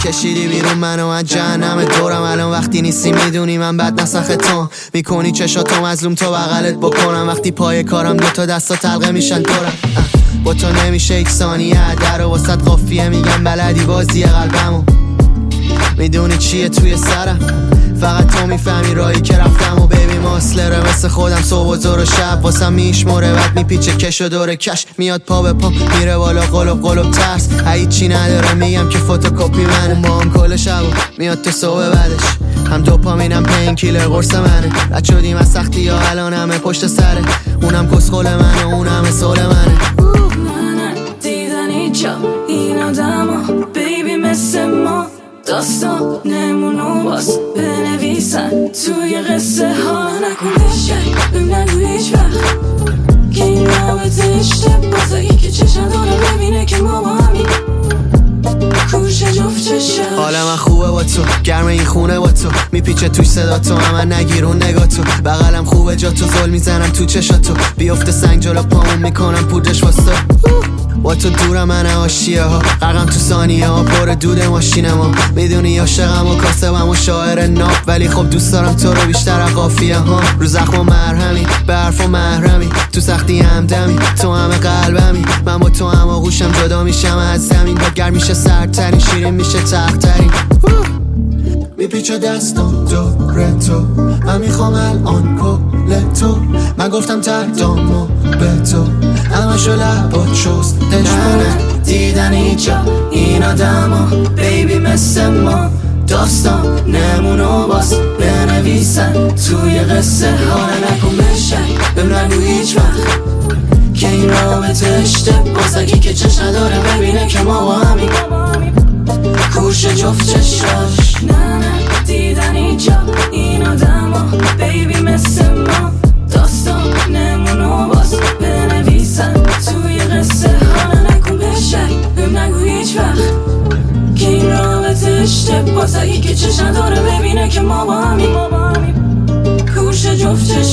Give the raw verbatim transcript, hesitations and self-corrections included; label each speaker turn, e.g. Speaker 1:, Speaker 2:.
Speaker 1: کشیدی بیرون منو از جهنم دورم. الان وقتی نیستی میدونی من بد نسخ تو میکنی چشاتو مظلوم تو بغلت بکنم. وقتی پای کارم دوتا دستا تلقه میشن دورم. با تو نمیشه یک ثانیه در و واسط قافیه میگم بلدی بازی قلبمو. میدونی چیه توی سرم فقط تو میفهمی راهی که رفتم. و بیبی ماسلره مثل خودم صبح و زور و شب واسم میشموره بعد میپیچه کش و دور کش میاد پا به پا میره بالا قلب قلب ترس هیچی نداره میگم که فوتوکوپی منه. با هم کل شب میاد تو صبح بعدش هم دوپامینم پین کیلر قرص منه. رد شدیم از سختی یا الان همه پشت سره اونم کسخل منه اونم سول منه.
Speaker 2: من دیدن اینجا این آدم ها بیبی مثل ما داستانمونو باز بنویسن توی قصه ها. نکن بشه بهم نگو هیچ وقت که این رابطه اشتباهه. این که چشم داره ببینه که ما با همین کوشه جفت چشم.
Speaker 1: حال من خوبه با تو گرم این خونه با تو میپیچه توش صدا تو من نگیرون نگاه تو. بغلم خوبه جا تو زل میزنم تو چشاتو بیفته سنگ جلو پامون میکنم پودرش واسه با تو دورم من عاشیه ها غرقم تو ثانیه ها پر دود ماشینم ها. میدونی عاشقم و کاسبم و شاعر ناب ولی خب دوست دارم تو رو بیشتر از قافیه ها. رو زخم و مرهمی به حرف و محرمی تو سختی همدمی تو همه قلبمی. من با تو هم آغوشم جدا میشم از زمین با گرم میشه سردترین شیرین میشه تخترین. میپیچه دستم دور تو من میخوام الان کل تو. من گفتم تردامو به تو همشو لبات شست دشمنه. دیدن اینجا این آدم ها بیبی مثل ما داستان نمونو باز بنویسن توی قصه ها. نکن بشن بهم نگو هیچ وقت که این رابطه اشتباهه. اگه که چشم نداره ببینه که ما با همین کوشه جفت چشاش. نه نه دیدن اینجا این آدم ها بیبی مثل ما داستان نمونو باز بنویسن توی قصه ها. نکن بشن بهم نگو هیچ وقت که این رابطه اشتباهه. اگه که چشم داره ببینه که ما با همین کوشه جفت چشاش.